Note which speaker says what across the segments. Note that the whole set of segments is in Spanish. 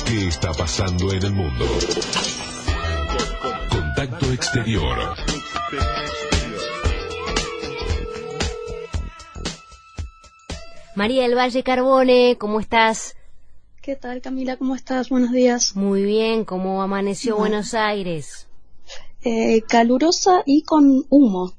Speaker 1: ¿Qué está pasando en el mundo? Contacto Exterior.
Speaker 2: María del Valle Carbone, ¿cómo estás?
Speaker 3: ¿Qué tal, Camila? ¿Cómo estás? Buenos días.
Speaker 2: Muy bien, ¿cómo amaneció Buenos Aires?
Speaker 3: Calurosa y con humo.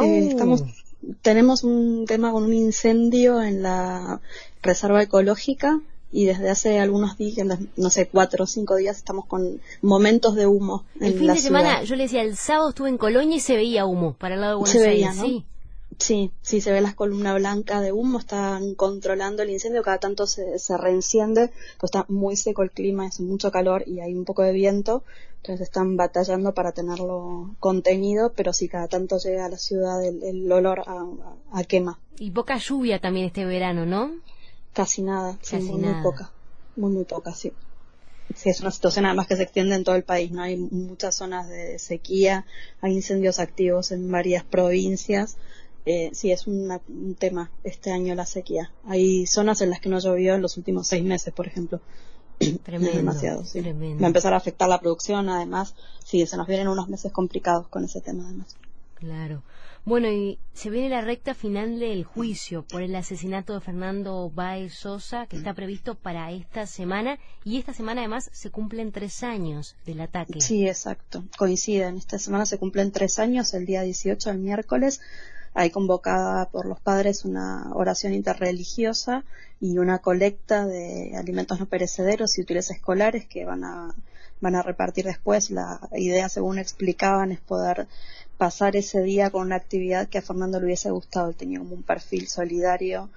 Speaker 3: Tenemos un tema con un incendio en la reserva ecológica y desde hace algunos días, no sé, 4 o 5 días, estamos con momentos de humo en la ciudad.
Speaker 2: El fin de semana, yo le decía, el sábado estuve en Colonia y se veía humo para el lado de Buenos
Speaker 3: Aires.
Speaker 2: Se veía,
Speaker 3: ¿no?
Speaker 2: Sí.
Speaker 3: Sí, se ve la columna blanca de humo, están controlando el incendio, cada tanto se reenciende, pues está muy seco el clima, hace mucho calor y hay un poco de viento, entonces están batallando para tenerlo contenido, pero sí, cada tanto llega a la ciudad el olor a quema.
Speaker 2: Y poca lluvia también este verano, ¿no?
Speaker 3: Casi nada,
Speaker 2: Casi
Speaker 3: sí,
Speaker 2: nada.
Speaker 3: Muy poca, sí. Sí, es una situación además que se extiende en todo el país, ¿no? Hay muchas zonas de sequía, hay incendios activos en varias provincias. Sí, es un tema este año la sequía. Hay zonas en las que no llovió en los últimos 6 meses, por ejemplo.
Speaker 2: Tremendo,
Speaker 3: es demasiado, sí.
Speaker 2: Tremendo.
Speaker 3: Va a empezar a afectar la producción, además. Sí, se nos vienen unos meses complicados con ese tema, además.
Speaker 2: Claro. Bueno, y se viene la recta final del juicio por el asesinato de Fernando Báez Sosa, que está previsto para esta semana, y esta semana además se cumplen 3 años del ataque.
Speaker 3: Sí, exacto. Coinciden. Esta semana se cumplen 3 años, el día 18, el miércoles. Hay convocada por los padres una oración interreligiosa y una colecta de alimentos no perecederos y útiles escolares que van a repartir después. La idea, según explicaban, es poder pasar ese día con una actividad que a Fernando le hubiese gustado. Él tenía como un perfil solidario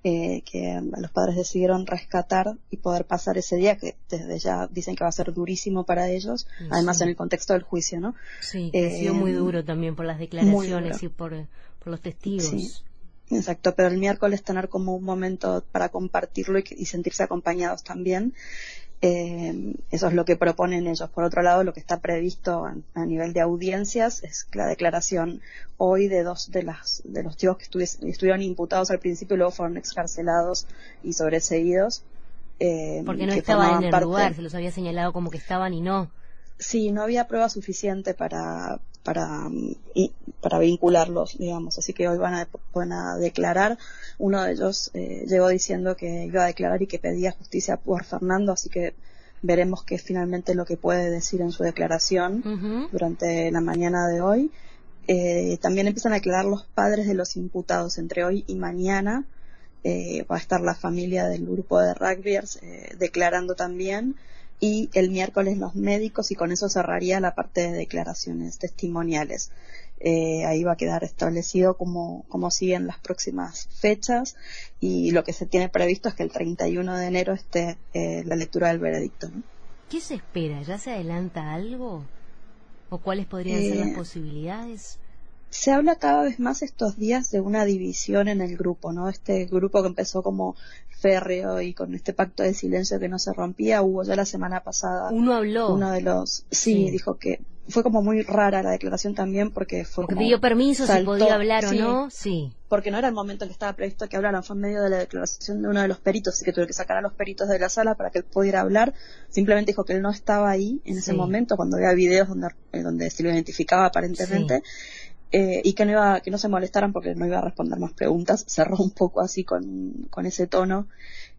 Speaker 3: que los padres decidieron rescatar y poder pasar ese día, que desde ya dicen que va a ser durísimo para ellos, sí. Además en el contexto del juicio, ¿no?
Speaker 2: Sí, ha sido muy duro también por las declaraciones y por los testigos.
Speaker 3: Sí, exacto, pero el miércoles tener como un momento para compartirlo y sentirse acompañados también. Eso es lo que proponen ellos. Por otro lado, lo que está previsto a nivel de audiencias es la declaración hoy de 2 de los chicos que estuvieron imputados al principio y luego fueron excarcelados y sobreseídos.
Speaker 2: Porque no estaban en el lugar, se los había señalado como que estaban y no.
Speaker 3: Sí, no había prueba suficiente para vincularlos, digamos, así que hoy van a declarar. Uno de ellos llegó diciendo que iba a declarar y que pedía justicia por Fernando, así que veremos qué es finalmente lo que puede decir en su declaración durante la mañana de hoy. También empiezan a declarar los padres de los imputados entre hoy y mañana. Va a estar la familia del grupo de rugbyers declarando también, y el miércoles los médicos, y con eso cerraría la parte de declaraciones testimoniales. Ahí va a quedar establecido cómo siguen las próximas fechas, y lo que se tiene previsto es que el 31 de enero esté la lectura del veredicto, ¿no?
Speaker 2: ¿Qué se espera? ¿Ya se adelanta algo? ¿O cuáles podrían ser las posibilidades?
Speaker 3: Se habla cada vez más estos días de una división en el grupo, ¿no? Este grupo que empezó como férreo y con este pacto de silencio que no se rompía. Hubo ya la semana pasada
Speaker 2: uno de
Speaker 3: los dijo que fue como muy rara la declaración también, porque
Speaker 2: pidió permiso, si podía hablar o no.
Speaker 3: Sí, porque no era el momento en que estaba previsto que hablaran, fue en medio de la declaración de uno de los peritos, así que tuve que sacar a los peritos de la sala para que él pudiera hablar. Simplemente dijo que él no estaba ahí en ese momento, cuando había videos donde se lo identificaba aparentemente. Y que no se molestaran porque no iba a responder más preguntas. Cerró un poco así con ese tono,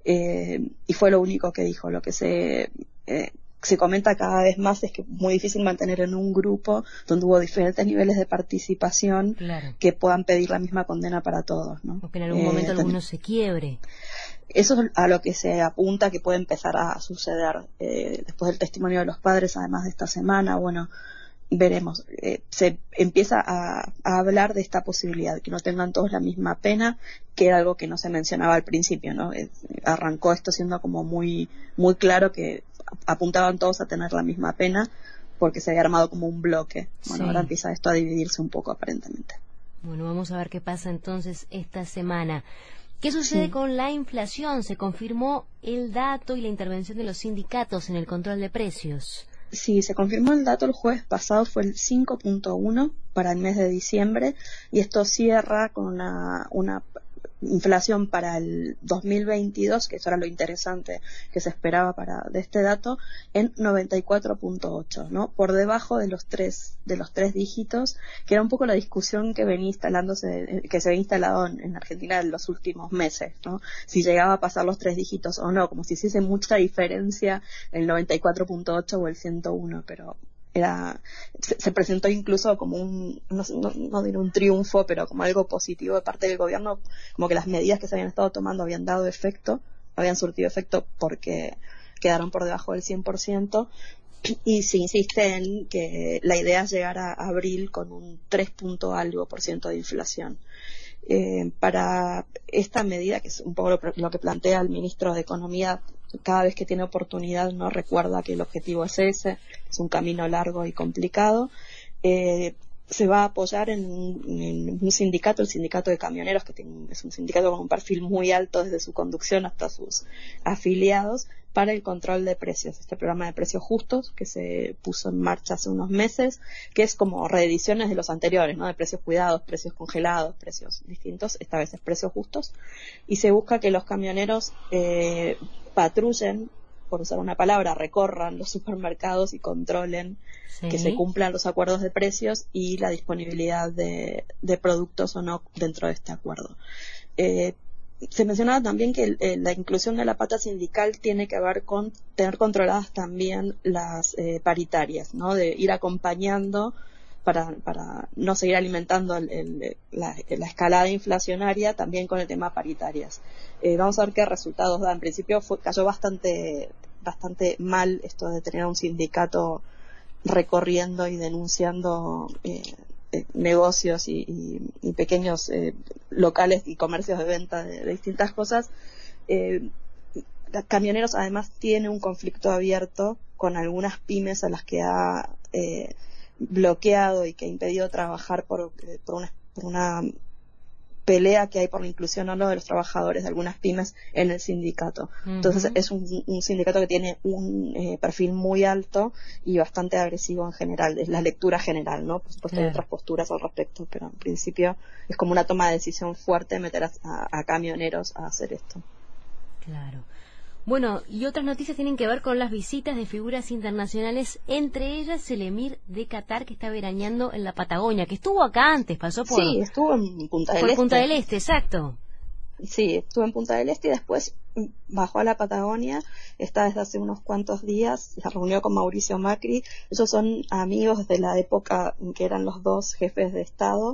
Speaker 3: y fue lo único que dijo. Lo que se comenta cada vez más es que es muy difícil mantener en un grupo donde hubo diferentes niveles de participación, que puedan pedir la misma condena para todos, ¿no?
Speaker 2: O que en algún momento alguno se quiebre.
Speaker 3: Eso es a lo que se apunta que puede empezar a suceder después del testimonio de los padres, además de esta semana. Bueno, veremos. Se empieza a hablar de esta posibilidad, que no tengan todos la misma pena, que era algo que no se mencionaba al principio, ¿no? Arrancó esto siendo como muy muy claro que apuntaban todos a tener la misma pena, porque se había armado como un bloque. Bueno, ahora empieza esto a dividirse un poco aparentemente.
Speaker 2: Bueno, vamos a ver qué pasa entonces esta semana. ¿Qué sucede con la inflación? Se confirmó el dato y la intervención de los sindicatos en el control de precios.
Speaker 3: Sí, se confirmó el dato el jueves pasado, fue el 5.1 para el mes de diciembre, y esto cierra con una inflación para el 2022, que eso era lo interesante que se esperaba de este dato, en 94.8, ¿no? Por debajo de los tres dígitos, que era un poco la discusión que venía instalándose, que se había instalado en Argentina en los últimos meses, ¿no? Si llegaba a pasar los 3 dígitos o no, como si hiciese mucha diferencia el 94.8 o el 101, pero se presentó incluso como no diré un triunfo, pero como algo positivo de parte del gobierno, como que las medidas que se habían estado tomando habían dado efecto, habían surtido efecto porque quedaron por debajo del 100%, y se insiste en que la idea es llegar a abril con un 3 punto algo por ciento de inflación. Para esta medida, que es un poco lo que plantea el ministro de Economía, cada vez que tiene oportunidad no recuerda que el objetivo es ese, es un camino largo y complicado. Se va a apoyar en un sindicato, el sindicato de camioneros, que es un sindicato con un perfil muy alto desde su conducción hasta sus afiliados, para el control de precios. Este programa de precios justos que se puso en marcha hace unos meses, que es como reediciones de los anteriores, ¿no? De precios cuidados, precios congelados, precios distintos, esta vez es precios justos, y se busca que los camioneros patrullen, por usar una palabra, recorran los supermercados y controlen que se cumplan los acuerdos de precios y la disponibilidad de productos o no dentro de este acuerdo. Se mencionaba también que la inclusión de la pata sindical tiene que ver con tener controladas también las paritarias, ¿no? De ir acompañando para no seguir alimentando la escalada inflacionaria, también con el tema paritarias. Vamos a ver qué resultados da. En principio cayó bastante mal esto de tener a un sindicato recorriendo y denunciando negocios y pequeños locales y comercios de venta de distintas cosas. Camioneros además tiene un conflicto abierto con algunas pymes a las que ha bloqueado y que ha impedido trabajar por una pelea que hay por la inclusión o no de los trabajadores de algunas pymes en el sindicato. Entonces es un sindicato que tiene un perfil muy alto y bastante agresivo en general, es la lectura general, ¿no? Por supuesto hay otras posturas al respecto, pero en principio es como una toma de decisión fuerte meter a camioneros a hacer esto.
Speaker 2: Claro. Bueno, y otras noticias tienen que ver con las visitas de figuras internacionales, entre ellas el emir de Qatar, que está veraneando en la Patagonia, que estuvo acá antes, pasó por...
Speaker 3: Sí, estuvo en Punta del Este.
Speaker 2: Por Punta del Este, exacto.
Speaker 3: Sí, estuvo en Punta del Este y después bajó a la Patagonia, está desde hace unos cuantos días, se reunió con Mauricio Macri. Ellos son amigos de la época en que eran los dos jefes de Estado.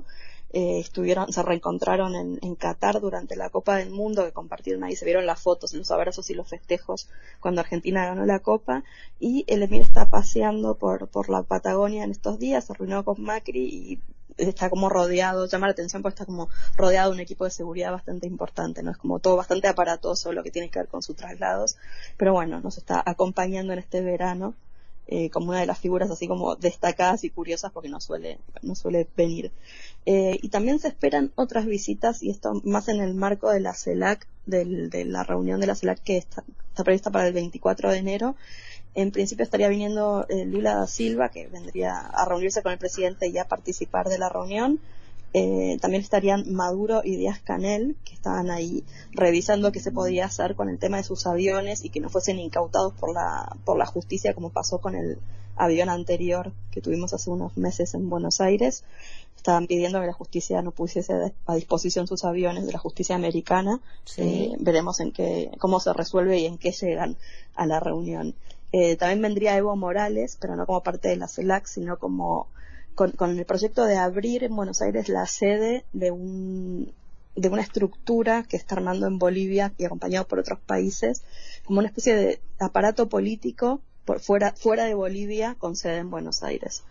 Speaker 3: Se reencontraron en Qatar durante la Copa del Mundo, que compartieron ahí, se vieron las fotos, los abrazos y los festejos cuando Argentina ganó la Copa, y el emir está paseando por la Patagonia en estos días, se reunió con Macri y está como rodeado, llama la atención porque está como rodeado de un equipo de seguridad bastante importante, ¿no? Es como todo bastante aparatoso lo que tiene que ver con sus traslados, pero bueno, nos está acompañando en este verano como una de las figuras así como destacadas y curiosas porque no suele venir. Y también se esperan otras visitas, y esto más en el marco de la CELAC, de la reunión de la CELAC que está prevista para el 24 de enero. En principio estaría viniendo Lula da Silva, que vendría a reunirse con el presidente y a participar de la reunión. También estarían Maduro y Díaz-Canel, que estaban ahí revisando qué se podía hacer con el tema de sus aviones y que no fuesen incautados por la justicia, como pasó con el avión anterior que tuvimos hace unos meses en Buenos Aires. Estaban pidiendo que la justicia no pusiese a disposición sus aviones de la justicia americana. Sí. Veremos cómo se resuelve y en qué llegan a la reunión. También vendría Evo Morales, pero no como parte de la CELAC, sino como con el proyecto de abrir en Buenos Aires la sede de una estructura que está armando en Bolivia y acompañado por otros países, como una especie de aparato político fuera de Bolivia con sede en Buenos Aires.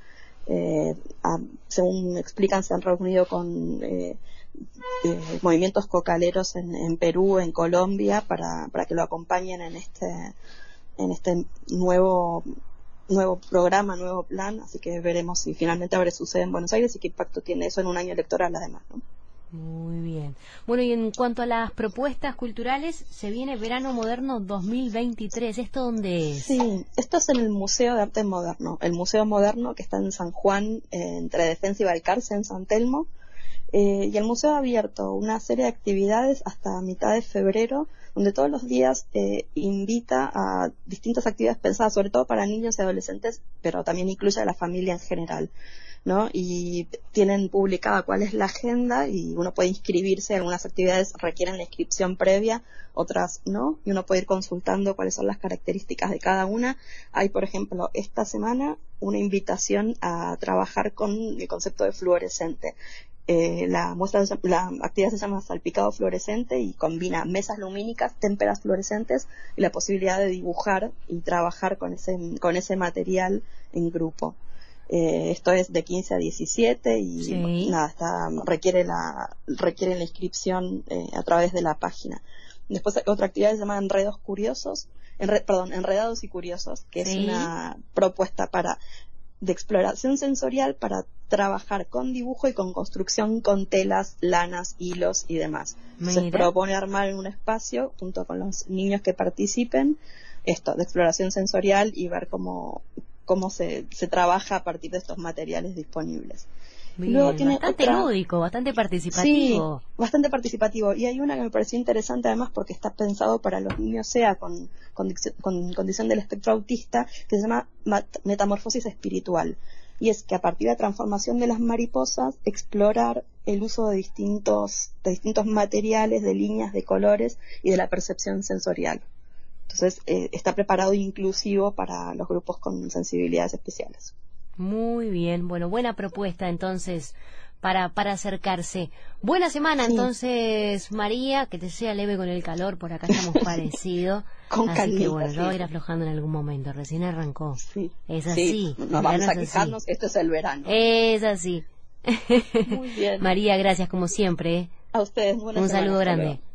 Speaker 3: Según explican, se han reunido con movimientos cocaleros en Perú, en Colombia, para que lo acompañen en este nuevo programa, nuevo plan, así que veremos si finalmente abre su sede en Buenos Aires y qué impacto tiene eso en un año electoral además, ¿no?
Speaker 2: Muy bien. Bueno, y en cuanto a las propuestas culturales, se viene Verano Moderno 2023. ¿Esto dónde es?
Speaker 3: Sí, esto es en el Museo de Arte Moderno. El Museo Moderno que está en San Juan, entre Defensa y Balcarce, en San Telmo. Y el museo ha abierto una serie de actividades hasta mitad de febrero, donde todos los días invita a distintas actividades pensadas sobre todo para niños y adolescentes, pero también incluye a la familia en general, ¿no? Y tienen publicada cuál es la agenda y uno puede inscribirse. Algunas actividades requieren la inscripción previa, otras no, y uno puede ir consultando cuáles son las características de cada una. Hay, por ejemplo, esta semana una invitación a trabajar con el concepto de fluorescente. La actividad se llama salpicado fluorescente y combina mesas lumínicas, témperas fluorescentes y la posibilidad de dibujar y trabajar con ese material en grupo. Esto es de 15 a 17 y
Speaker 2: Sí.
Speaker 3: nada, requiere la inscripción a través de la página. Después hay otra actividad que se llama Enredados y Curiosos, que
Speaker 2: Sí.
Speaker 3: es una propuesta de exploración sensorial para trabajar con dibujo y con construcción con telas, lanas, hilos y demás. Entonces
Speaker 2: Mira.
Speaker 3: propone armar un espacio junto con los niños que participen esto de exploración sensorial y ver cómo se trabaja a partir de estos materiales disponibles.
Speaker 2: Bien,
Speaker 3: Luego tiene
Speaker 2: bastante
Speaker 3: otra...
Speaker 2: lúdico, bastante
Speaker 3: Sí,
Speaker 2: participativo.
Speaker 3: bastante participativo. Y hay una que me pareció interesante además porque está pensado para los niños SEA con condición del espectro autista, que se llama Metamorfosis Espiritual. Y es que a partir de la transformación de las mariposas, explorar el uso de distintos materiales, de líneas, de colores y de la percepción sensorial. Entonces, está preparado e inclusivo para los grupos con sensibilidades especiales.
Speaker 2: Muy bien, bueno, buena propuesta entonces para acercarse. Buena semana
Speaker 3: Sí.
Speaker 2: entonces, María, que te sea leve con el calor, por acá estamos parecidos.
Speaker 3: Con
Speaker 2: Así que
Speaker 3: calmita,
Speaker 2: bueno,
Speaker 3: sí,
Speaker 2: ya va a
Speaker 3: sí.
Speaker 2: ir aflojando en algún momento, recién arrancó.
Speaker 3: Sí.
Speaker 2: Es así.
Speaker 3: Sí, nos
Speaker 2: el
Speaker 3: vamos
Speaker 2: verano
Speaker 3: a
Speaker 2: es así.
Speaker 3: quejarnos, esto es el verano.
Speaker 2: Es así.
Speaker 3: Muy bien.
Speaker 2: María, gracias como siempre.
Speaker 3: A ustedes, buena
Speaker 2: Un
Speaker 3: semana,
Speaker 2: saludo
Speaker 3: hasta
Speaker 2: grande.
Speaker 3: luego.